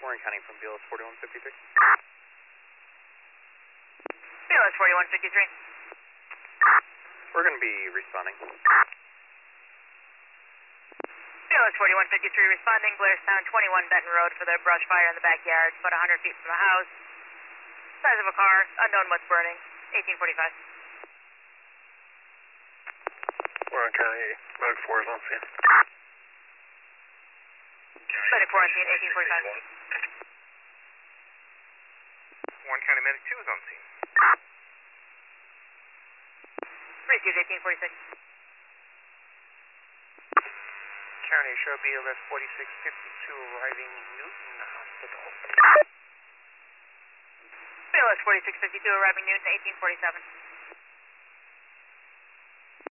Warren County from BLS 4153. BLS 4153. We're going to be responding. BLS 4153 responding, Blairstown 21 Benton Road for the brush fire in the backyard, about 100 feet from the house. Size of a car, unknown what's burning, 1845. Warren County, Medic 4 is on scene. Medic 4 on scene, 1845. Warren County Medic 2 is on scene. Received 1846. County, show BLS 4652 arriving Newton Hospital. BLS 4652 arriving Newton, 1847.